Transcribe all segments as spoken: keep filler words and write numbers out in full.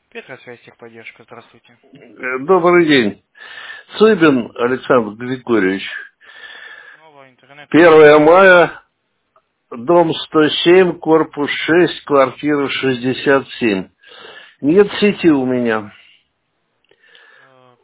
Петросвязь, техподдержка, здравствуйте. Э, Добрый день. Цыбин Александр Григорьевич. Снова интернет очень Первое плохо. мая, дом сто семь, корпус шесть, квартира шестьдесят семь. Нет сети у меня. Так,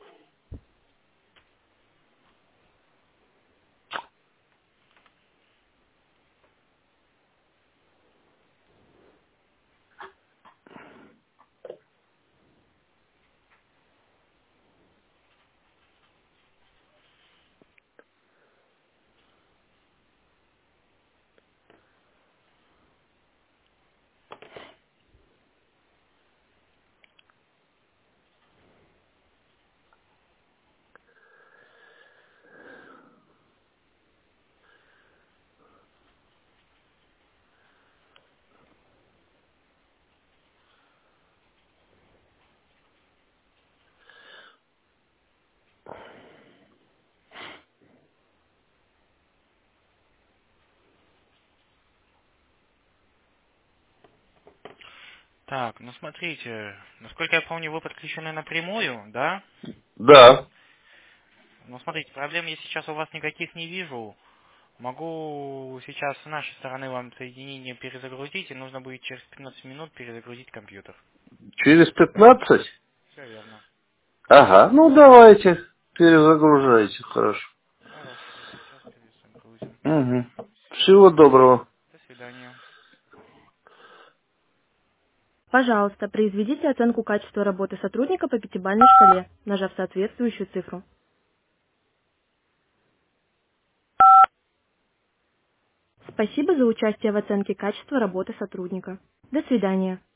так, ну смотрите, насколько я помню, вы подключены напрямую, да? Да. Ну смотрите, проблем я сейчас у вас никаких не вижу. Могу сейчас с нашей стороны вам соединение перезагрузить, и нужно будет через пятнадцать минут перезагрузить компьютер. Через пятнадцать? Все верно. Ага. Ну, давайте. Перезагружайте. Хорошо. Хорошо, сейчас перезагрузим. Угу. Все, Всего доброго. до свидания. Пожалуйста, произведите оценку качества работы сотрудника по пятибалльной шкале, нажав соответствующую цифру. Спасибо за участие в оценке качества работы сотрудника. До свидания.